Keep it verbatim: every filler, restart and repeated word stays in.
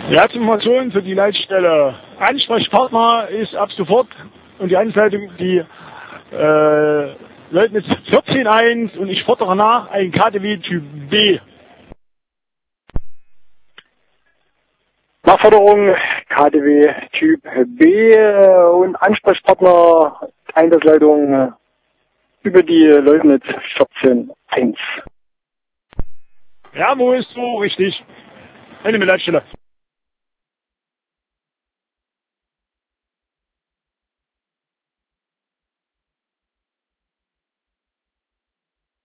Ja, zur Information für die Leitstelle. Ansprechpartner ist ab sofort und die Anleitung die äh, Leutnitz vierzehn eins und ich fordere nach ein K D W Typ B. Nachforderung K D W Typ B und Ansprechpartner Einsatzleitung über die Leutnitz vierzehn eins. Ja, wo ist so richtig? Eine Leitstelle.